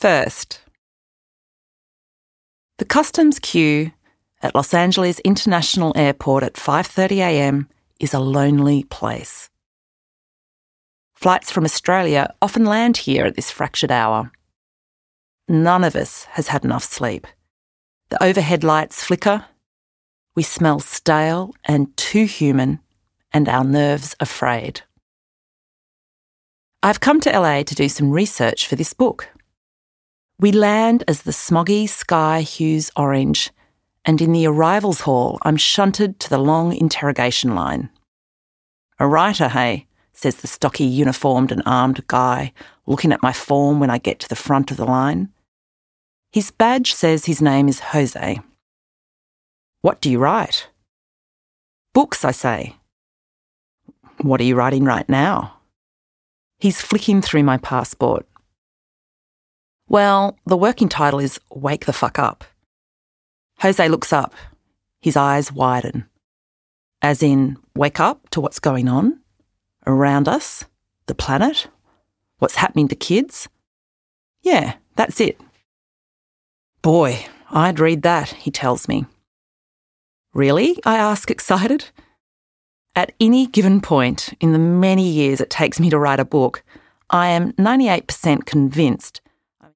First, the customs queue at Los Angeles International Airport at 5:30 a.m. is a lonely place. Flights from Australia often land here at this fractured hour. None of us has had enough sleep. The overhead lights flicker. We smell stale and too human, and our nerves are frayed. I've come to LA to do some research for this book. We land as the smoggy sky hues orange, and in the arrivals hall I'm shunted to the long interrogation line. "A writer, hey?" says the stocky uniformed and armed guy, looking at my form when I get to the front of the line. His badge says his name is Jose. "What do you write?" "Books," I say. "What are you writing right now?" He's flicking through my passport. "Well, the working title is Wake the Fuck Up." Jose looks up. His eyes widen. As in, wake up to what's going on? Around us? The planet? What's happening to kids? "Yeah, that's it." "Boy, I'd read that," he tells me. "Really?" I ask, excited. At any given point in the many years it takes me to write a book, I am 98% convinced